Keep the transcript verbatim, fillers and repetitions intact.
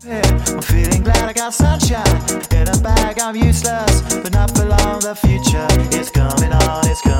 I'm feeling glad I got sunshine in a bag. I'm useless, but not for long. The future is coming on, it's coming.